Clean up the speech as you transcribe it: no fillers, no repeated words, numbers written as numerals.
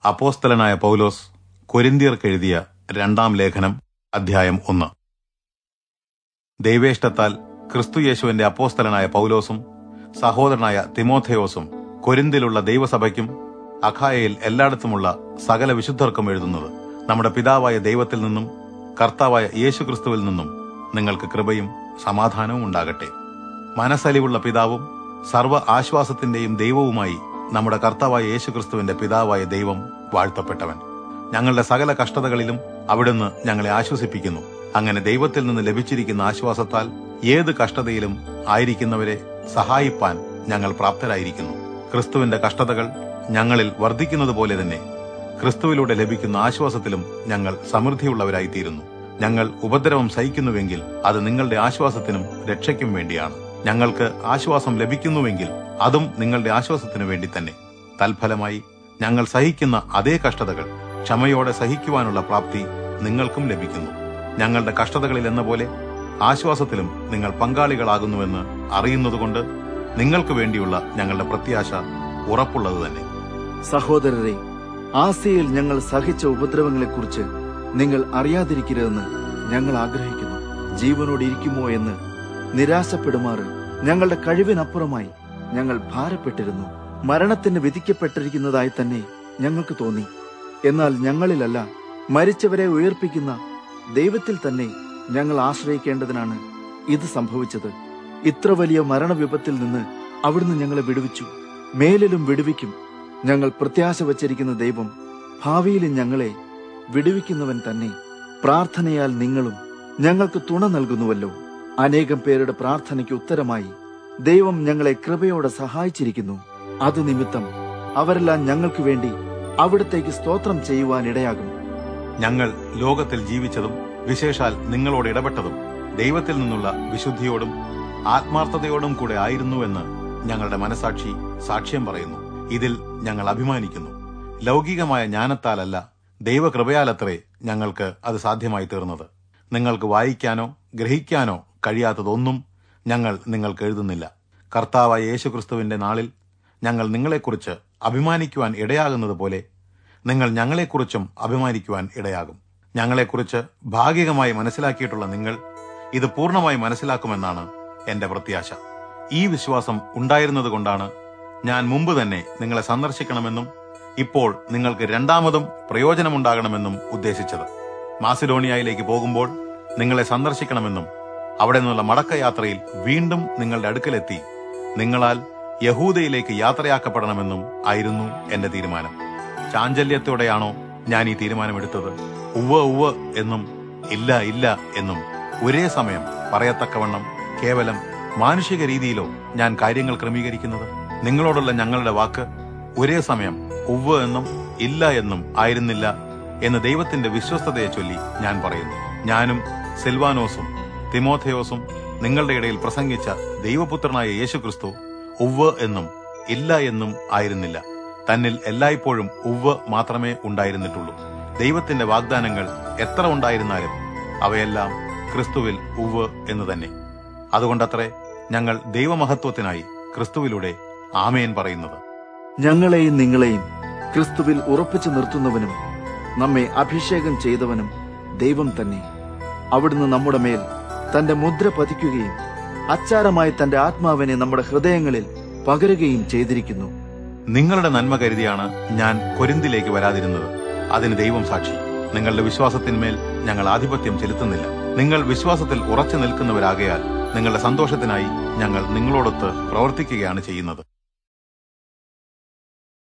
അപ്പോസ്തലനായ പൗലോസ് കൊരിന്ത്യർക്കെഴുതിയ രണ്ടാം ലേഖനം, അധ്യായം 1. ദൈവേഷ്ടത്താൽ ക്രിസ്തുയേശുവിന്റെ അപ്പോസ്തലനായ പൗലോസും സഹോദരനായ തിമോഥെയോസും കൊരിന്തിലുള്ള ദൈവസഭയ്ക്കും അഖായയിൽ എല്ലായിടത്തുമുള്ള സകല വിശുദ്ധർക്കും എഴുതുന്നത്, നമ്മുടെ പിതാവായ ദൈവത്തിൽ നിന്നും കർത്താവായ യേശുക്രിസ്തുവിൽ നിന്നും നിങ്ങൾക്ക് കൃപയും സമാധാനവും ഉണ്ടാകട്ടെ. മനസ്സലിവുള്ള പിതാവും സർവ്വ ആശ്വാസത്തിന്റെയും ദൈവവുമായി നമ്മുടെ കർത്താവായ യേശുക്രിസ്തുവിന്റെ പിതാവായ ദൈവം വാഴ്ത്തപ്പെട്ടവൻ. ഞങ്ങളുടെ സകല കഷ്ടതകളിലും അവിടുന്ന് ഞങ്ങളെ ആശ്വസിപ്പിക്കുന്നു. അങ്ങനെ ദൈവത്തിൽ നിന്ന് ലഭിച്ചിരിക്കുന്ന ആശ്വാസത്താൽ ഏത് കഷ്ടതയിലും ആയിരിക്കുന്നവരെ സഹായിപ്പാൻ ഞങ്ങൾ പ്രാപ്തരായിരിക്കുന്നു. ക്രിസ്തുവിന്റെ കഷ്ടതകൾ ഞങ്ങളിൽ വർദ്ധിക്കുന്നത് പോലെ തന്നെ ക്രിസ്തുവിലൂടെ ലഭിക്കുന്ന ആശ്വാസത്തിലും ഞങ്ങൾ സമൃദ്ധിയുള്ളവരായിത്തീരുന്നു. ഞങ്ങൾ ഉപദ്രവം സഹിക്കുന്നുവെങ്കിൽ അത് നിങ്ങളുടെ ആശ്വാസത്തിനും രക്ഷയ്ക്കും വേണ്ടിയാണ്. ഞങ്ങൾക്ക് ആശ്വാസം ലഭിക്കുന്നുവെങ്കിൽ അതും നിങ്ങളുടെ ആശ്വാസത്തിനു വേണ്ടി തന്നെ. തൽഫലമായി ഞങ്ങൾ സഹിക്കുന്ന അതേ കഷ്ടതകൾ ക്ഷമയോടെ സഹിക്കുവാനുള്ള പ്രാപ്തി നിങ്ങൾക്കും ലഭിക്കുന്നു. ഞങ്ങളുടെ കഷ്ടതകളിൽ എന്ന പോലെ ആശ്വാസത്തിലും നിങ്ങൾ പങ്കാളികളാകുന്നുവെന്ന് അറിയുന്നതുകൊണ്ട് നിങ്ങൾക്ക് വേണ്ടിയുള്ള ഞങ്ങളുടെ പ്രത്യാശ ഉറപ്പുള്ളത് തന്നെ. സഹോദരരെ, ആസിയയിൽ ഞങ്ങൾ സഹിച്ച ഉപദ്രവങ്ങളെക്കുറിച്ച് നിങ്ങൾ അറിയാതിരിക്കരുതെന്ന് ഞങ്ങൾ ആഗ്രഹിക്കുന്നു. ജീവനോടിരിക്കുമോ എന്ന് നിരാശപ്പെടുമാറ് ഞങ്ങളുടെ കഴിവിനപ്പുറമായി ഞങ്ങൾ ഭാരപ്പെട്ടിരുന്നു. മരണത്തിന് വിധിക്കപ്പെട്ടിരിക്കുന്നതായി തന്നെ ഞങ്ങൾക്ക് തോന്നി. എന്നാൽ ഞങ്ങളിലല്ല, മരിച്ചവരെ ഉയർപ്പിക്കുന്ന ദൈവത്തിൽ തന്നെ ഞങ്ങൾ ആശ്രയിക്കേണ്ടതിനാണ് ഇത് സംഭവിച്ചത്. ഇത്ര വലിയ മരണവിപത്തിൽ നിന്ന് അവിടുന്ന് ഞങ്ങളെ വിടുവിച്ചു, മേലിലും വിടുവിക്കും. ഞങ്ങൾ പ്രത്യാശ വച്ചിരിക്കുന്ന ദൈവം ഭാവിയിലും ഞങ്ങളെ വിടുവിക്കുന്നവൻ തന്നെ. പ്രാർത്ഥനയാൽ നിങ്ങളും ഞങ്ങൾക്ക് തുണ നൽകുന്നുവല്ലോ. അനേകം പേരുടെ പ്രാർത്ഥനയ്ക്ക് ഉത്തരമായി ദൈവം ഞങ്ങളെ കൃപയോടെ സഹായിച്ചിരിക്കുന്നു. അത് നിമിത്തം അവരെല്ലാം ഞങ്ങൾക്ക് വേണ്ടി അവിടത്തേക്ക് സ്തോത്രം ചെയ്യുവാൻ ഇടയാകും. ഞങ്ങൾ ലോകത്തിൽ ജീവിച്ചതും വിശേഷാൽ നിങ്ങളോട് ഇടപെട്ടതും ദൈവത്തിൽ നിന്നുള്ള വിശുദ്ധിയോടും ആത്മാർത്ഥതയോടും കൂടെ ആയിരുന്നുവെന്ന് ഞങ്ങളുടെ മനസാക്ഷി സാക്ഷ്യം പറയുന്നു. ഇതിൽ ഞങ്ങൾ അഭിമാനിക്കുന്നു. ലൗകികമായ ജ്ഞാനത്താലല്ല, ദൈവകൃപയാലത്രേ ഞങ്ങൾക്ക് അത് സാധ്യമായി തീർന്നത്. നിങ്ങൾക്ക് വായിക്കാനോ ഗ്രഹിക്കാനോ കഴിയാത്തതൊന്നും ഞങ്ങൾ നിങ്ങൾക്ക് എഴുതുന്നില്ല. കർത്താവായ യേശുക്രിസ്തുവിന്റെ നാളിൽ ഞങ്ങൾ നിങ്ങളെക്കുറിച്ച് അഭിമാനിക്കുവാൻ ഇടയാകുന്നത് പോലെ നിങ്ങൾ ഞങ്ങളെക്കുറിച്ചും അഭിമാനിക്കുവാൻ ഇടയാകും. ഞങ്ങളെക്കുറിച്ച് ഭാഗികമായി മനസ്സിലാക്കിയിട്ടുള്ള നിങ്ങൾ ഇത് പൂർണ്ണമായി മനസ്സിലാക്കുമെന്നാണ് എന്റെ പ്രത്യാശ. ഈ വിശ്വാസം ഉണ്ടായിരുന്നതുകൊണ്ടാണ് ഞാൻ മുമ്പ് തന്നെ നിങ്ങളെ സന്ദർശിക്കണമെന്നും ഇപ്പോൾ നിങ്ങൾക്ക് രണ്ടാമതും പ്രയോജനമുണ്ടാകണമെന്നും ഉദ്ദേശിച്ചത്. മാസിഡോണിയയിലേക്ക് പോകുമ്പോൾ നിങ്ങളെ സന്ദർശിക്കണമെന്നും അവിടെ നിന്നുള്ള മടക്കയാത്രയിൽ വീണ്ടും നിങ്ങളുടെ അടുക്കലെത്തി നിങ്ങളാൽ യഹൂദയിലേക്ക് യാത്രയാക്കപ്പെടണമെന്നും ആയിരുന്നു എന്റെ തീരുമാനം. ചാഞ്ചല്യത്തോടെയാണോ ഞാൻ ഈ തീരുമാനമെടുത്തത്? ഉവ്വ് ഉവ്വ് എന്നും ഇല്ല ഇല്ല എന്നും ഒരേ സമയം പറയത്തക്കവണ്ണം കേവലം മാനുഷിക രീതിയിലോ ഞാൻ കാര്യങ്ങൾ ക്രമീകരിക്കുന്നത്? നിങ്ങളോടുള്ള ഞങ്ങളുടെ വാക്ക് ഒരേ സമയം ഉവ്വ് എന്നും ഇല്ല എന്നും ആയിരുന്നില്ല എന്ന് ദൈവത്തിന്റെ വിശ്വസ്തതയെ ചൊല്ലി ഞാൻ പറയുന്നു. ഞാനും സിൽവാനോസും തിമോഥെയോസും നിങ്ങളുടെ ഇടയിൽ പ്രസംഗിച്ച ദൈവപുത്രനായ യേശുക്രിസ്തു ഉവ്വ് എന്നും ഇല്ല എന്നും ആയിരുന്നില്ല. തന്നിൽ എല്ലായ്പ്പോഴും ഉവ്വ് മാത്രമേ ഉണ്ടായിരുന്നിട്ടുള്ളൂ. ദൈവത്തിന്റെ വാഗ്ദാനങ്ങൾ എത്ര ഉണ്ടായിരുന്നാലും അവയെല്ലാം ക്രിസ്തുവിൽ ഉവ്വ് എന്ന് തന്നെ. അതുകൊണ്ടത്രേ ഞങ്ങൾ ദൈവമഹത്വത്തിനായി ക്രിസ്തുവിലൂടെ ആമേൻ പറയുന്നത്. ഞങ്ങളെയും നിങ്ങളെയും ക്രിസ്തുവിൽ ഉറപ്പിച്ചു നിർത്തുന്നവനും നമ്മെ അഭിഷേകം ചെയ്തവനും ദൈവം തന്നെ. അവിടുന്ന് നമ്മുടെ മേൽ തന്റെ മുദ്ര പതിക്കുകയും അച്ചാരമായി തന്റെ ആത്മാവിനെ നമ്മുടെ ഹൃദയങ്ങളിൽ പകരുകയും ചെയ്തിരിക്കുന്നു. നിങ്ങളുടെ നന്മ കരുതിയാണ് ഞാൻ കൊരിന്തിലേക്ക് വരാതിരുന്നത്. അതിന് ദൈവം സാക്ഷി. നിങ്ങളുടെ വിശ്വാസത്തിന്മേൽ ഞങ്ങൾ ആധിപത്യം ചെലുത്തുന്നില്ല. നിങ്ങൾ വിശ്വാസത്തിൽ ഉറച്ചു നിൽക്കുന്നവരാകയാൽ നിങ്ങളുടെ സന്തോഷത്തിനായി ഞങ്ങൾ നിങ്ങളോടൊത്ത് പ്രവർത്തിക്കുകയാണ് ചെയ്യുന്നത്.